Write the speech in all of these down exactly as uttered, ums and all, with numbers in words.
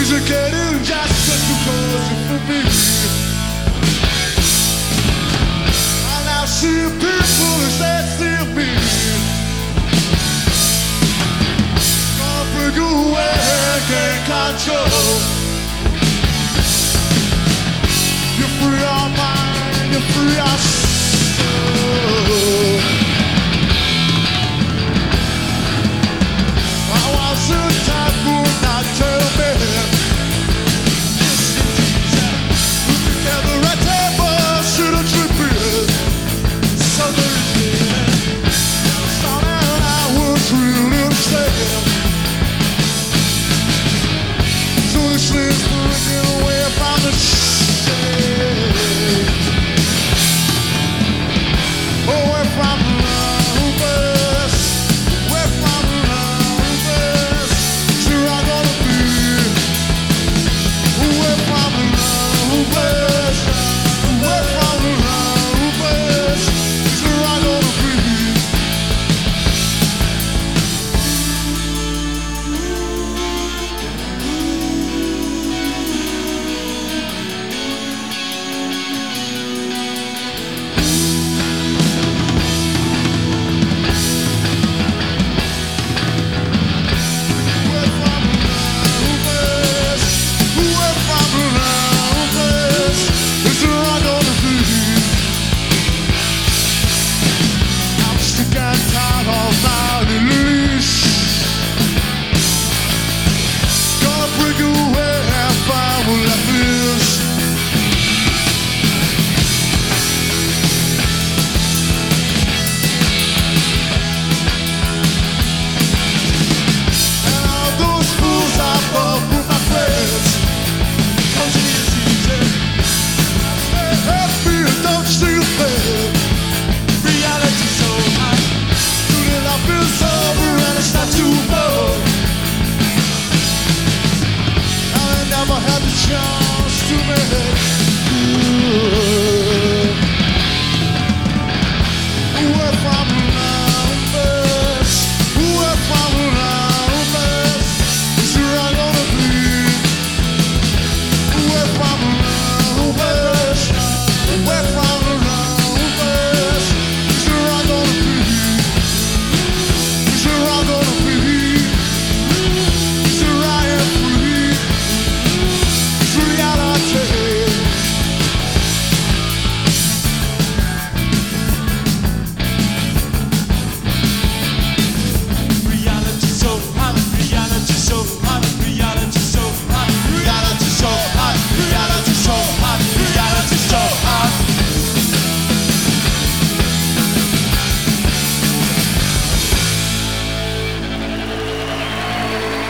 getting just such a cause for me. I now see people as they see me. Gonna bring you away, can't control. You're free our mind, you're free our soul. I was a type who not tell me.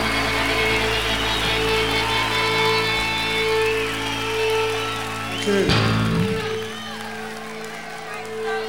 Okay.